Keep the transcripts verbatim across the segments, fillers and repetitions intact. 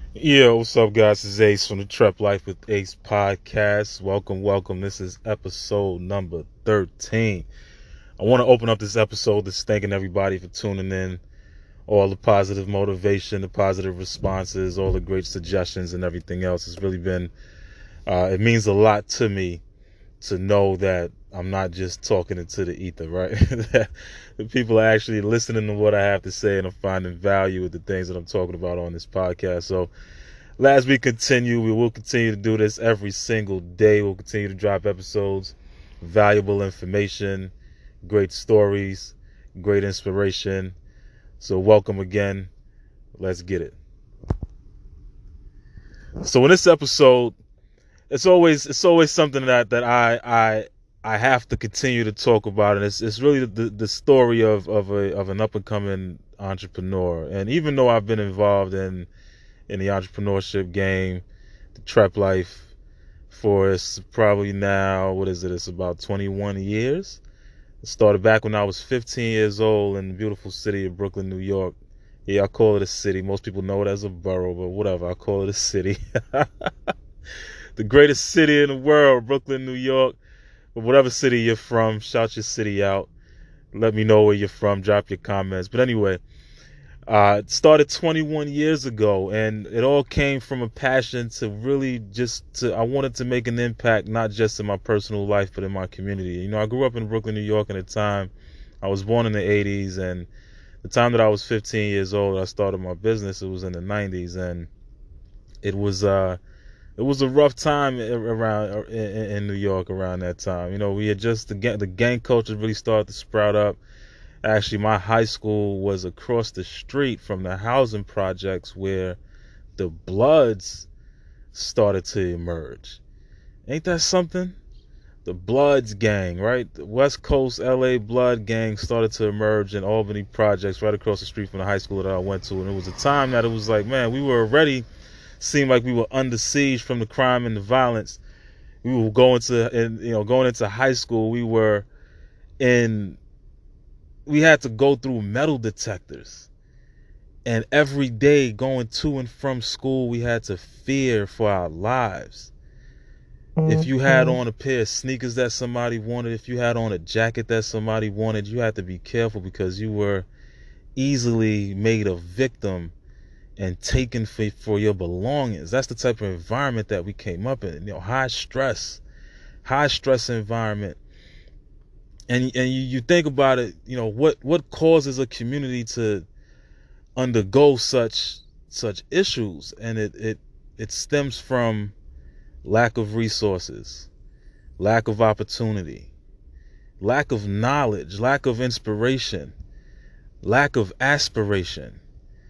Yeah, what's up, guys? It's Ace from the Trap Life with Ace podcast. Welcome, welcome. This is episode number thirteen. I want to open up this episode just thanking everybody for tuning in, all the positive motivation, the positive responses, all the great suggestions, and everything else. It's really been, uh, it means a lot to me to know that I'm not just talking into the ether, right? That the people are actually listening to what I have to say and are finding value with the things that I'm talking about on this podcast. So, as we continue, we will continue to do this every single day. We'll continue to drop episodes, valuable information, great stories, great inspiration. So welcome again. Let's get it. So in this episode, it's always it's always something that that I I I have to continue to talk about, and it's it's really the the story of of a of an up and coming entrepreneur. And even though I've been involved in in the entrepreneurship game, the trap life, for it's probably now, what is it? It's about twenty-one years. It started back when I was fifteen years old in the beautiful city of Brooklyn, New York. Yeah, I call it a city. Most people know it as a borough, but whatever. I call it a city. The greatest city in the world, Brooklyn, New York. But whatever city you're from, shout your city out. Let me know where you're from. Drop your comments. But anyway, Uh, it started twenty-one years ago, and it all came from a passion to really just to, I wanted to make an impact, not just in my personal life, but in my community. You know, I grew up in Brooklyn, New York at the time. I was born in the eighties, and the time that I was fifteen years old, I started my business. It was in the nineties, and it was, uh, it was a rough time around in, in New York around that time. You know, we had just, the gang, the gang culture really started to sprout up. Actually, my high school was across the street from the housing projects where the Bloods started to emerge. Ain't that something? The Bloods gang, right? The West Coast L A Blood gang started to emerge in Albany projects right across the street from the high school that I went to. And it was a time that it was like, man, we were already, seemed like we were under siege from the crime and the violence. We were going to, and you know, going into high school, we were in, we had to go through metal detectors. And every day going to and from school, we had to fear for our lives. If you had on a pair of sneakers that somebody wanted, if you had on a jacket that somebody wanted, you had to be careful because you were easily made a victim and taken for, for your belongings. That's the type of environment that we came up in. You know, high stress, high stress environment. And and you, you think about it, you know, what what causes a community to undergo such such issues, and it it it stems from lack of resources, lack of opportunity, lack of knowledge, lack of inspiration, lack of aspiration.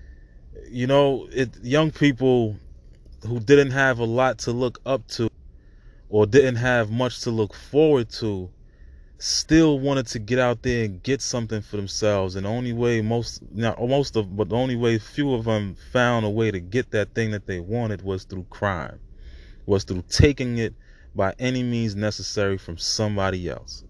You know, it young people who didn't have a lot to look up to or didn't have much to look forward to still wanted to get out there and get something for themselves. And the only way most, not most of, but the only way few of them found a way to get that thing that they wanted was through crime, was through taking it by any means necessary from somebody else.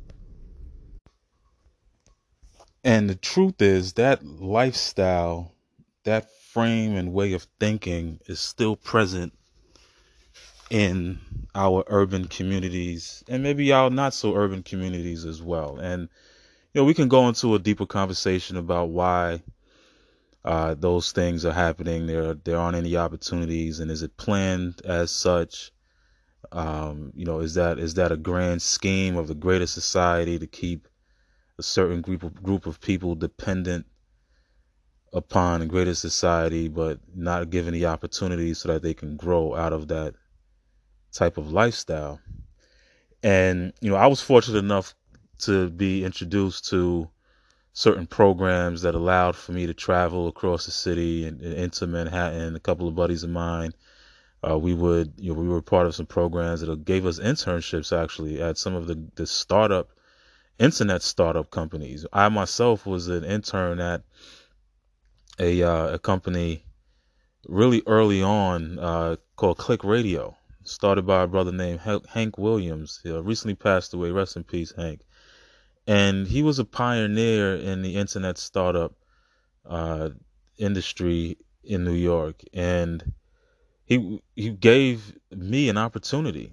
And the truth is that lifestyle, that frame and way of thinking is still present in our urban communities and maybe our not so urban communities as well. And you know, we can go into a deeper conversation about why uh, those things are happening. There, there aren't any opportunities, and is it planned as such? Um, you know, is that is that a grand scheme of the greater society to keep a certain group of group of people dependent upon a greater society, but not given the opportunity so that they can grow out of that type of lifestyle? And you know, I was fortunate enough to be introduced to certain programs that allowed for me to travel across the city and, and into Manhattan. A couple of buddies of mine, uh, we would, you know, we were part of some programs that gave us internships actually at some of the, the startup, internet startup companies. I myself was an intern at a, uh, a company really early on uh, called Click Radio, started by a brother named Hank Williams. He uh, recently passed away. Rest in peace, Hank. And he was a pioneer in the internet startup uh, industry in New York. And he he gave me an opportunity,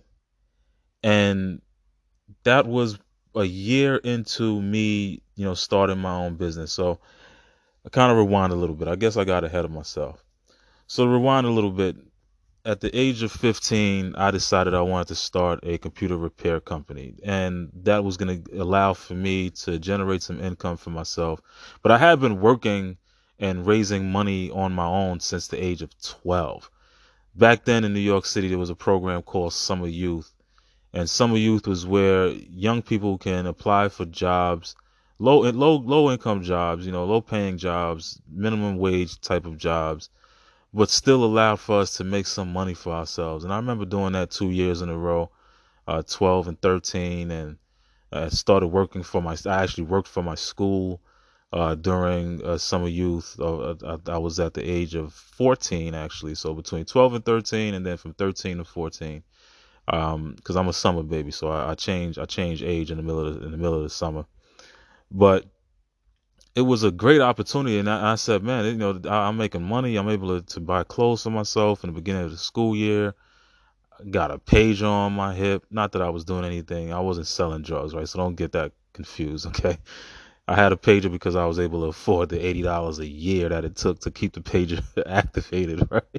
and that was a year into me, you know, starting my own business. So I kind of rewind a little bit. I guess I got ahead of myself. So rewind a little bit. At the age of fifteen, I decided I wanted to start a computer repair company, and that was going to allow for me to generate some income for myself. But I had been working and raising money on my own since the age of twelve. Back then in New York City, there was a program called Summer Youth, and Summer Youth was where young people can apply for jobs, low low low income jobs, you know, low paying jobs, minimum wage type of jobs, but still allowed for us to make some money for ourselves. And I remember doing that two years in a row, uh, twelve and thirteen, and I started working for my. I actually worked for my school uh, during uh, summer youth. Uh, I, I was at the age of fourteen actually, so between twelve and thirteen, and then from thirteen to fourteen. Um, because I'm a summer baby, so I, I change I change age in the middle of the, in the middle of the summer. But it was a great opportunity, and I, I said, man, you know, I, I'm making money. I'm able to, to buy clothes for myself in the beginning of the school year. Got a pager on my hip. Not that I was doing anything. I wasn't selling drugs, right? So don't get that confused, okay? I had a pager because I was able to afford the eighty dollars a year that it took to keep the pager activated, right?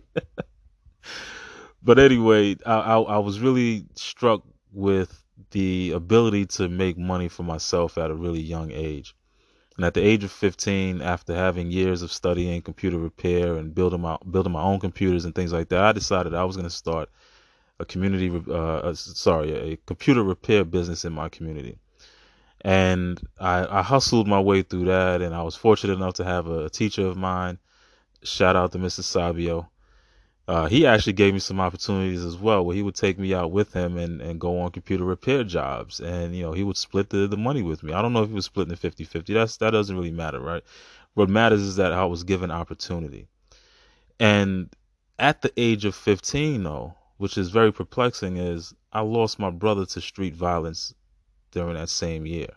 But anyway, I, I, I was really struck with the ability to make money for myself at a really young age. And at the age of fifteen, after having years of studying computer repair and building my building my own computers and things like that, I decided I was going to start a community, uh, uh, sorry, a computer repair business in my community. And I, I hustled my way through that, and I was fortunate enough to have a, a teacher of mine. Shout out to Mister Sabio. Uh, he actually gave me some opportunities as well, where he would take me out with him and, and go on computer repair jobs, and you know he would split the, the money with me. I don't know if he was splitting it fifty-fifty. That's that doesn't really matter, right? What matters is that I was given opportunity. And at the age of fifteen, though, which is very perplexing, is I lost my brother to street violence during that same year.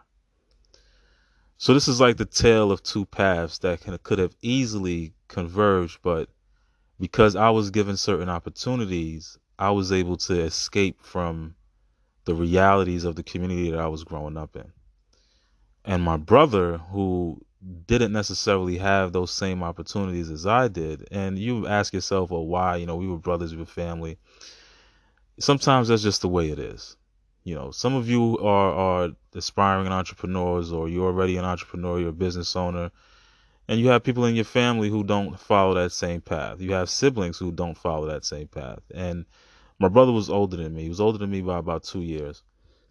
So this is like the tale of two paths that can, could have easily converged, but because I was given certain opportunities, I was able to escape from the realities of the community that I was growing up in. And my brother, who didn't necessarily have those same opportunities as I did, and you ask yourself, well, why? You know, we were brothers, we were family. Sometimes that's just the way it is. You know, some of you are, are aspiring entrepreneurs, or you're already an entrepreneur, you're a business owner, and you have people in your family who don't follow that same path. You have siblings who don't follow that same path. And my brother was older than me. He was older than me by about two years.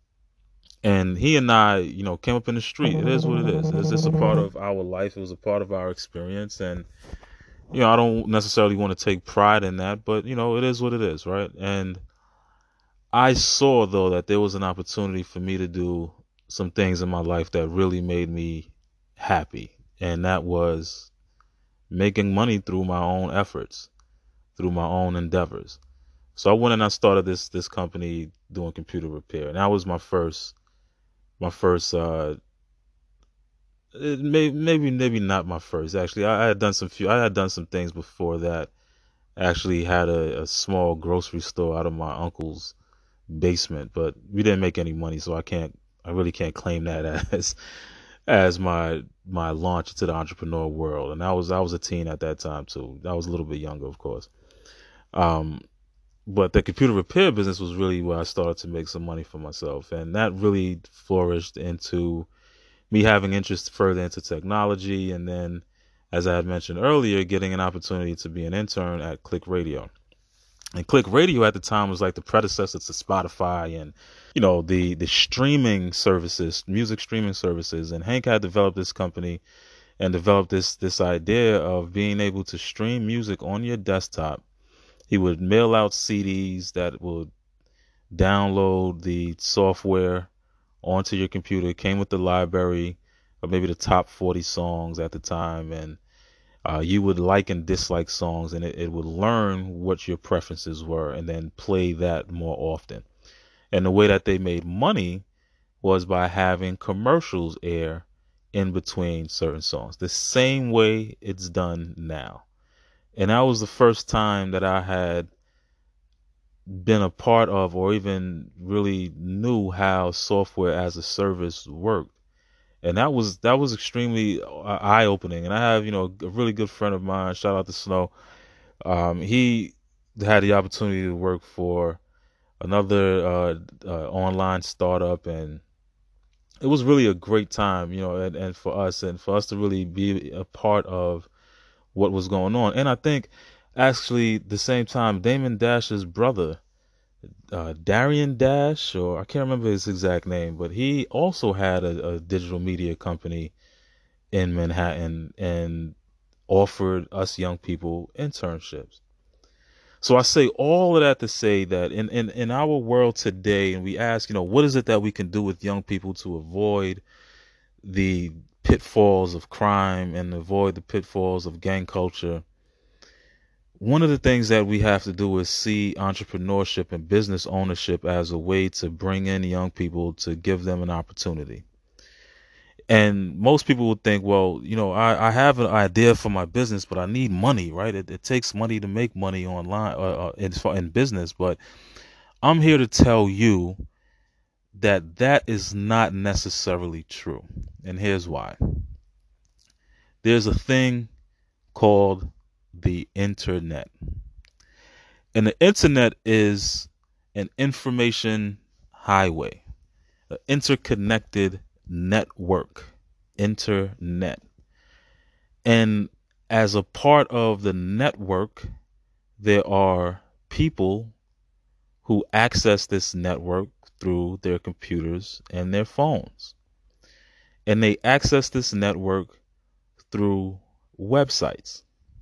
And he and I, you know, came up in the street. It is what it is. It's just a part of our life. It was a part of our experience. And, you know, I don't necessarily want to take pride in that, but, you know, it is what it is, right? And I saw, though, that there was an opportunity for me to do some things in my life that really made me happy. And that was making money through my own efforts, through my own endeavors. So I went and I started this this company doing computer repair, and that was my first my first uh it may, maybe maybe not my first actually. I, I had done some few I had done some things before that. I actually had a, a small grocery store out of my uncle's basement, but we didn't make any money, so I can't I really can't claim that as as my my launch into the entrepreneur world. And I was I was a teen at that time too. I was a little bit younger, of course. Um, but the computer repair business was really where I started to make some money for myself, and that really flourished into me having interest further into technology, and then, as I had mentioned earlier, getting an opportunity to be an intern at Click Radio. And Click Radio at the time was like the predecessor to Spotify and, you know, the the streaming services, music streaming services. And Hank had developed this company and developed this this idea of being able to stream music on your desktop. He would mail out C Ds that would download the software onto your computer. It came with the library of maybe the top forty songs at the time, and uh, you would like and dislike songs, and it, it would learn what your preferences were and then play that more often. And the way that they made money was by having commercials air in between certain songs, the same way it's done now. And that was the first time that I had been a part of or even really knew how software as a service worked. And that was that was extremely eye opening. And I have, you know, a really good friend of mine, shout out to Snow. Um, he had the opportunity to work for another uh, uh, online startup, and it was really a great time, you know, and, and for us and for us to really be a part of what was going on. And I think actually the same time, Damon Dash's brother, uh, Darian Dash, or I can't remember his exact name, but he also had a, a digital media company in Manhattan and offered us young people internships. So I say all of that to say that in, in, in our world today, and we ask, you know, what is it that we can do with young people to avoid the pitfalls of crime and avoid the pitfalls of gang culture? One of the things that we have to do is see entrepreneurship and business ownership as a way to bring in young people to give them an opportunity. And most people would think, well, you know, I, I have an idea for my business, but I need money, right? It, it takes money to make money online uh, uh, in, in business. But I'm here to tell you that that is not necessarily true. And here's why. There's a thing called the internet. And the internet is an information highway, an interconnected network, internet. And as a part of the network, there are people who access this network through their computers and their phones. And they access this network through websites.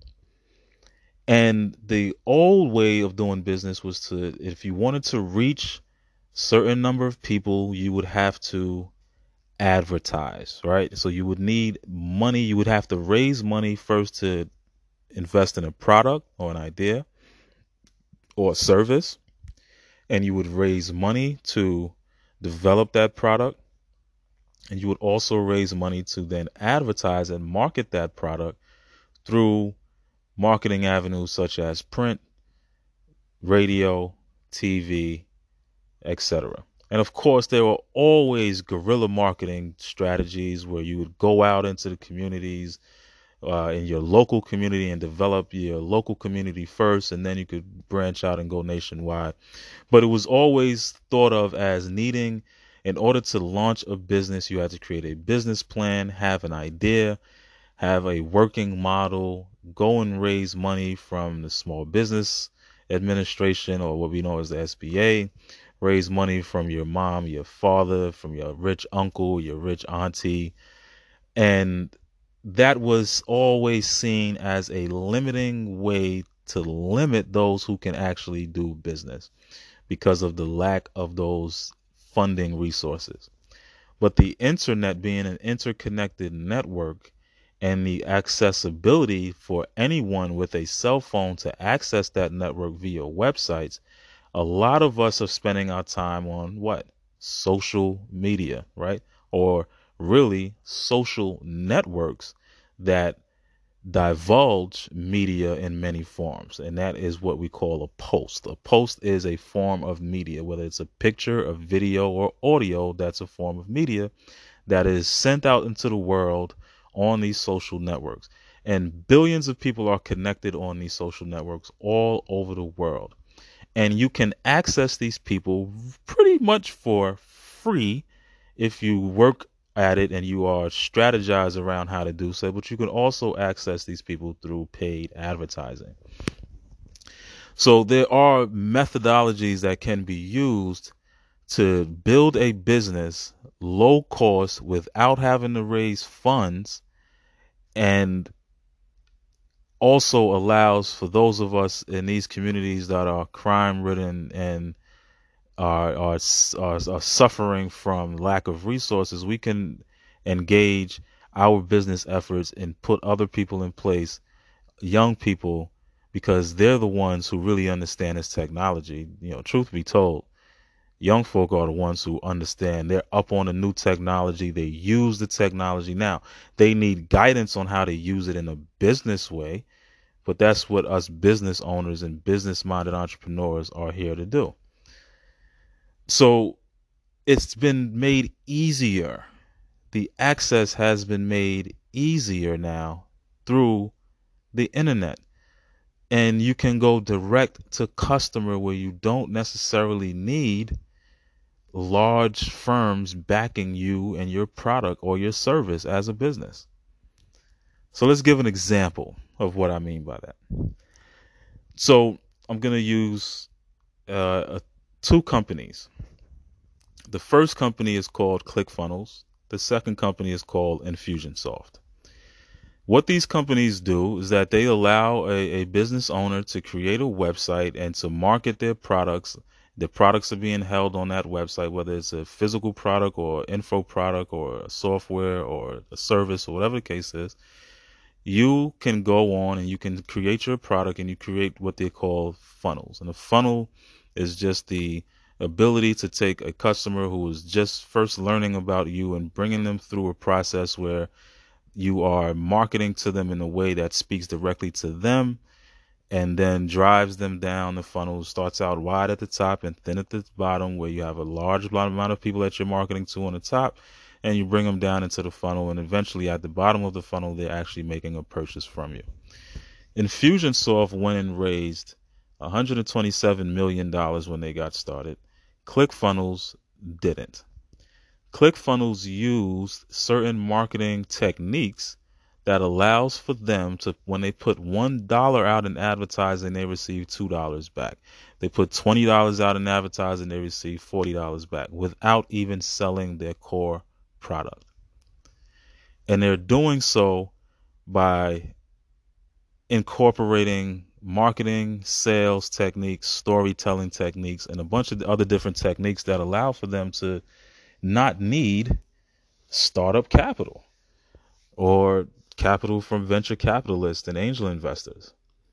And the old way of doing business was to, if you wanted to reach certain number of people, you would have to advertise, right? So you would need money. You would have to raise money first to invest in a product or an idea or a service. And you would raise money to develop that product. And you would also raise money to then advertise and market that product through marketing avenues such as print, radio, T V, et cetera. And of course, there were always guerrilla marketing strategies where you would go out into the communities uh, in your local community and develop your local community first, and then you could branch out and go nationwide. But it was always thought of as needing, in order to launch a business, you had to create a business plan, have an idea, have a working model, go and raise money from the Small Business Administration, or what we know as the S B A, raise money from your mom, your father, from your rich uncle, your rich auntie. And that was always seen as a limiting way to limit those who can actually do business because of the lack of those funding resources. But the internet being an interconnected network and the accessibility for anyone with a cell phone to access that network via websites, a lot of us are spending our time on what? Social media, right? Or really social networks that divulge media in many forms. And that is what we call a post. A post is a form of media, whether it's a picture, a video, or audio, that's a form of media that is sent out into the world on these social networks. And billions of people are connected on these social networks all over the world. And you can access these people pretty much for free if you work at it and you are strategize around how to do so. But you can also access these people through paid advertising. So there are methodologies that can be used to build a business low cost without having to raise funds, and also allows for those of us in these communities that are crime ridden and are, are are are suffering from lack of resources, we can engage our business efforts and put other people in place, young people, because they're the ones who really understand this technology. You know, truth be told, young folk are the ones who understand. They're up on the new technology. They use the technology now. They need guidance on how to use it in a business way, But that's what us business owners and business-minded entrepreneurs are here to do. So it's been made easier. The access has been made easier now through the internet. And you can go direct to customer where you don't necessarily need large firms backing you and your product or your service as a business. So let's give an example of what I mean by that. So I'm going to use uh, two companies. The first company is called ClickFunnels. The second company is called Infusionsoft. What these companies do is that they allow a, a business owner to create a website and to market their products. The products are being held on that website, whether it's a physical product or info product or a software or a service or whatever the case is. You can go on and you can create your product, and you create what they call funnels. And a funnel is just the ability to take a customer who is just first learning about you and bringing them through a process where you are marketing to them in a way that speaks directly to them and then drives them down the funnel. Starts out wide at the top and thin at the bottom, where you have a large amount of people that you're marketing to on the top, and you bring them down into the funnel, and eventually at the bottom of the funnel, they're actually making a purchase from you. Infusionsoft went and raised one hundred twenty-seven million dollars when they got started. ClickFunnels didn't. ClickFunnels used certain marketing techniques that allows for them to, when they put one dollar out in advertising, they receive two dollars back. They put twenty dollars out in advertising, they receive forty dollars back without even selling their core product. And they're doing so by incorporating marketing, sales techniques, storytelling techniques, and a bunch of other different techniques that allow for them to not need startup capital or capital from venture capitalists and angel investors.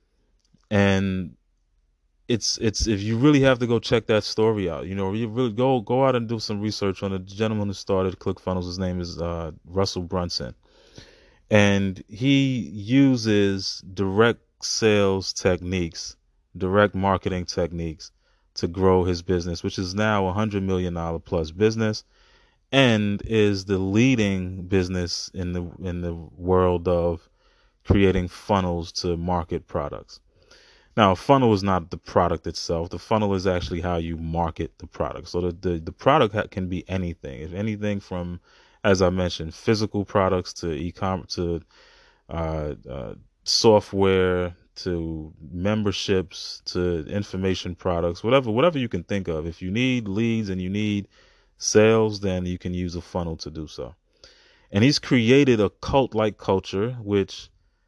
And it's it's if you really have to go check that story out, you know, you really go go out and do some research on the gentleman who started ClickFunnels. His name is uh, Russell Brunson, and he uses direct sales techniques, direct marketing techniques to grow his business, which is now a hundred million dollar plus business, and is the leading business in the in the world of creating funnels to market products. Now, a funnel is not the product itself. The funnel is actually how you market the product. So the the, the product ha- can be anything. If anything from, as I mentioned, physical products to e-commerce to uh, uh, software to memberships to information products, whatever whatever you can think of. If you need leads and you need sales, then you can use a funnel to do so. And he's created a cult-like culture, which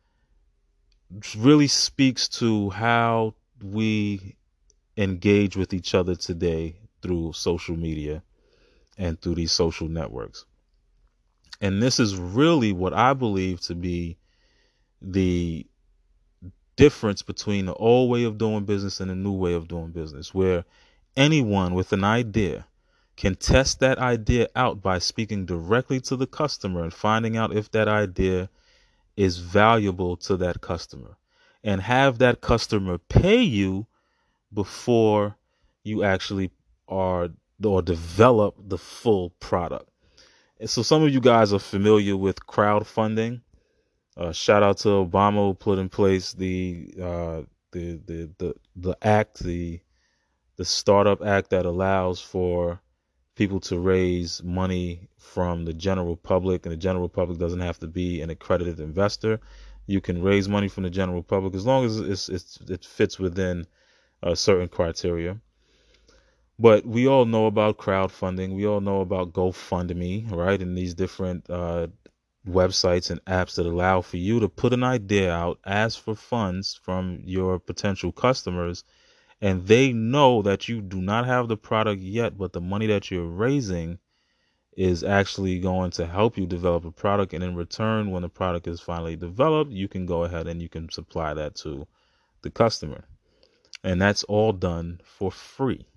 really speaks to how we engage with each other today through social media and through these social networks. And this is really what I believe to be the difference between the old way of doing business and the new way of doing business, where anyone with an idea can test that idea out by speaking directly to the customer and finding out if that idea is valuable to that customer, and have that customer pay you before you actually are or develop the full product. And so some of you guys are familiar with crowdfunding. Uh, shout out to Obama, who put in place the uh, the, the the the act, the the startup act that allows for people to raise money from the general public, and the general public doesn't have to be an accredited investor. You can raise money from the general public as long as it's, it's, it fits within a certain criteria. But we all know about crowdfunding. We all know about GoFundMe, right? And these different uh, websites and apps that allow for you to put an idea out, ask for funds from your potential customers, and they know that you do not have the product yet, but the money that you're raising is actually going to help you develop a product. And in return, when the product is finally developed, you can go ahead and you can supply that to the customer. And that's all done for free.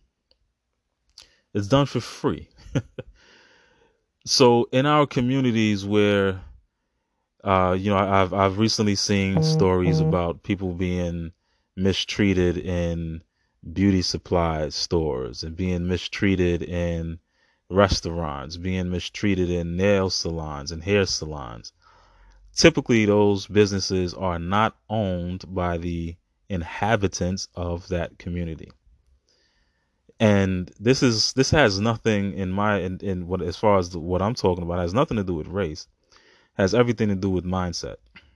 It's done for free. So in our communities where Uh, you know, I've I've recently seen stories about people being mistreated in beauty supply stores and being mistreated in restaurants, being mistreated in nail salons and hair salons. Typically, those businesses are not owned by the inhabitants of that community. And this is this has nothing in my in, in what as far as the, what I'm talking about has nothing to do with race. Has everything to do with mindset.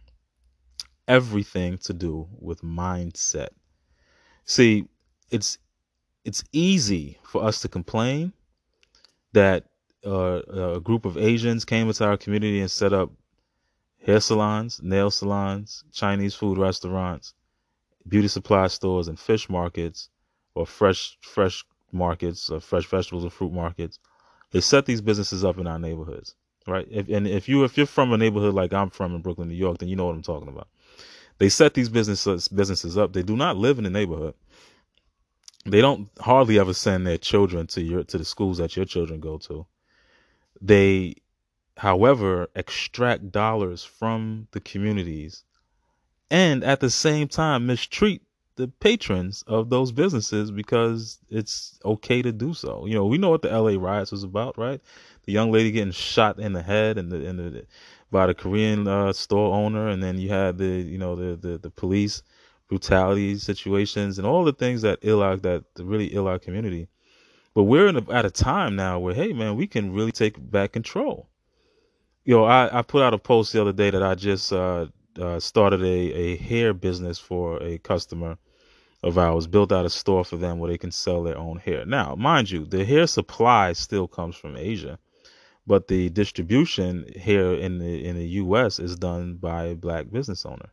Everything to do with mindset. See, it's it's easy for us to complain that uh, a group of Asians came into our community and set up hair salons, nail salons, Chinese food restaurants, beauty supply stores, and fish markets, or fresh fresh markets, or fresh vegetables and fruit markets. They set these businesses up in our neighborhoods, right? If, and if you if you're from a neighborhood like I'm from in Brooklyn, New York, then you know what I'm talking about. They set these businesses businesses up. They do not live in the neighborhood. They don't hardly ever send their children to your to the schools that your children go to. They, however, extract dollars from the communities and at the same time mistreat the patrons of those businesses because it's okay to do so. You know, we know what the L A riots was about, right? The young lady getting shot in the head and the, in the by the Korean uh, store owner, and then you had the you know the the, the police brutality situations and all the things that ill out that really ill our community. But we're in a, at a time now where, hey man, we can really take back control. You know, I, I put out a post the other day that I just uh, uh, started a, a hair business for a customer of ours, built out a store for them where they can sell their own hair. Now, mind you, the hair supply still comes from Asia, but the distribution here in the in the U S is done by a black business owner,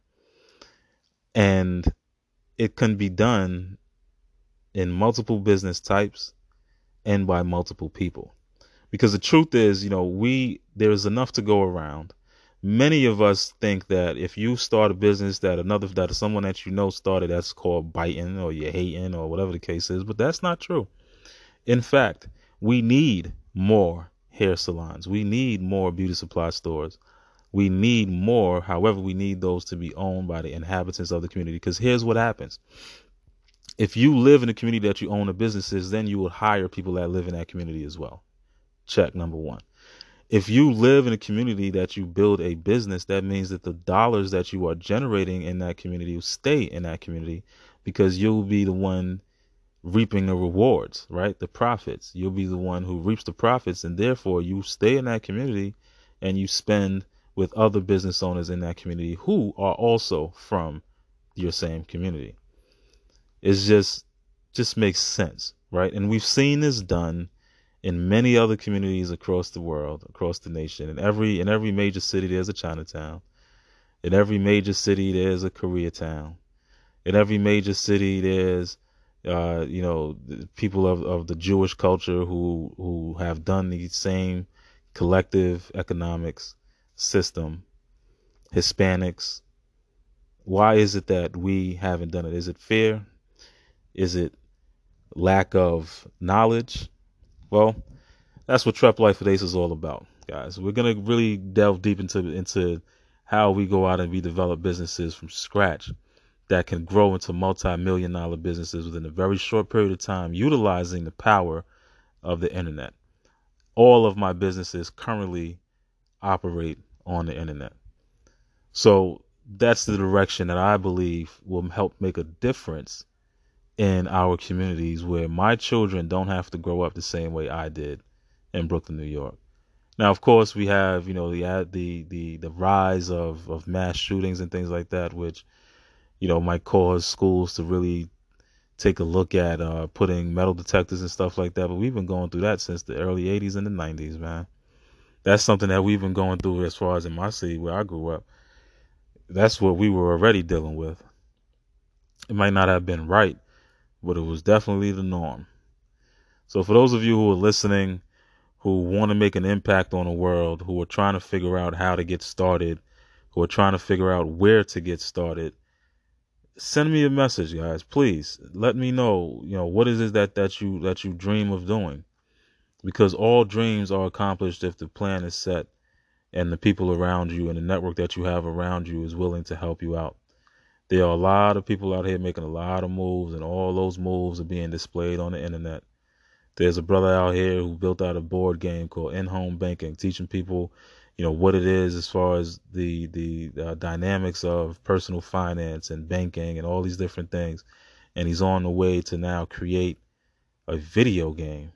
and it can be done in multiple business types and by multiple people. Because the truth is, you know, we there's enough to go around. Many of us think that if you start a business that another that someone that you know started, that's called biting or you're hating or whatever the case is, but that's not true. In fact, we need more hair salons. We need more beauty supply stores. We need more. However, we need those to be owned by the inhabitants of the community. Because here's what happens. If you live in a community that you own the businesses, then you will hire people that live in that community as well. Check number one. If you live in a community that you build a business, that means that the dollars that you are generating in that community will stay in that community because you'll be the one reaping the rewards, right? The profits. You'll be the one who reaps the profits, and therefore you stay in that community and you spend with other business owners in that community who are also from your same community. It's just just makes sense, right? And we've seen this done in many other communities across the world, across the nation. In every in every major city, there's a Chinatown. In every major city, there's a Koreatown. In every major city, there's uh, you know people of, of the Jewish culture who who have done the same collective economics system. Hispanics. Why is it that we haven't done it? Is it fear? Is it lack of knowledge? Well, that's what Trap Life with Ace is all about, guys. We're gonna really delve deep into into how we go out and we develop businesses from scratch that can grow into multi-million dollar businesses within a very short period of time, utilizing the power of the internet. All of my businesses currently operate on the internet. So that's the direction that I believe will help make a difference in our communities where my children don't have to grow up the same way I did in Brooklyn, New York. Now, of course, we have, you know, the the the the rise of, of mass shootings and things like that, which, you know, might cause schools to really take a look at uh, putting metal detectors and stuff like that. But we've been going through that since the early eighties and the nineties, man. That's something that we've been going through as far as in my city where I grew up. That's what we were already dealing with. It might not have been right, but it was definitely the norm. So for those of you who are listening, who want to make an impact on the world, who are trying to figure out how to get started, who are trying to figure out where to get started, send me a message, guys. Please let me know, you know, what is it that, that you that you dream of doing? Because all dreams are accomplished if the plan is set and the people around you and the network that you have around you is willing to help you out. There are a lot of people out here making a lot of moves, and all those moves are being displayed on the internet. There's a brother out here who built out a board game called In-Home Banking, teaching people, you know, what it is as far as the the uh, dynamics of personal finance and banking and all these different things. And he's on the way to now create a video game.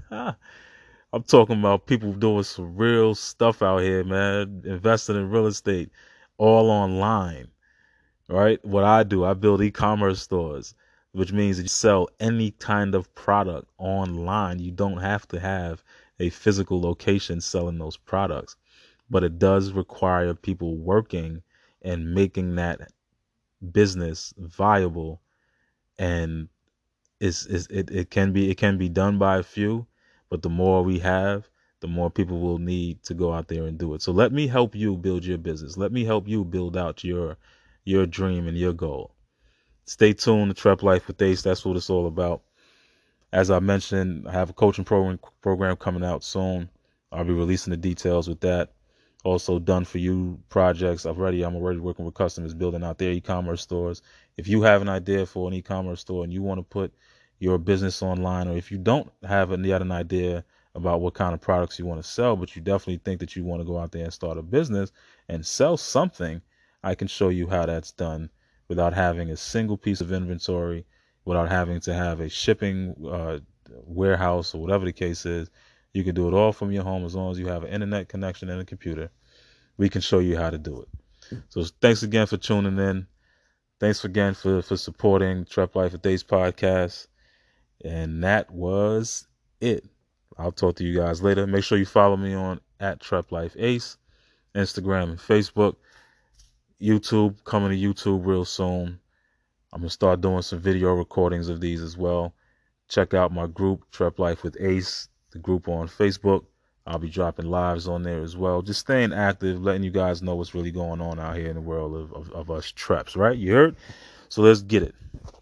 I'm talking about people doing some real stuff out here, man, investing in real estate, all online, right? What I do, I build e-commerce stores, which means that you sell any kind of product online. You don't have to have a physical location selling those products, but it does require people working and making that business viable. And is is it, it can be it can be done by a few, but the more we have, the more people will need to go out there and do it. So let me help you build your business. Let me help you build out your your dream and your goal. Stay tuned to Trap Life with Ace. That's what it's all about. As I mentioned, I have a coaching program program coming out soon. I'll be releasing the details with that. Also, done for you projects. I've already I'm already working with customers building out their e-commerce stores. If you have an idea for an e-commerce store and you want to put your business online, or if you don't have yet an idea about what kind of products you want to sell, but you definitely think that you want to go out there and start a business and sell something, I can show you how that's done without having a single piece of inventory, without having to have a shipping uh, warehouse or whatever the case is. You can do it all from your home as long as you have an internet connection and a computer. We can show you how to do it. So thanks again for tuning in. Thanks again for, for supporting Trap Life with Ace podcast. And that was it. I'll talk to you guys later. Make sure you follow me on at Trap Life Ace, Instagram and Facebook. YouTube, coming to YouTube real soon. I'm going to start doing some video recordings of these as well. Check out my group, Trap Life with Ace, the group on Facebook. I'll be dropping lives on there as well. Just staying active, letting you guys know what's really going on out here in the world of, of, of us traps, right? You heard? So let's get it.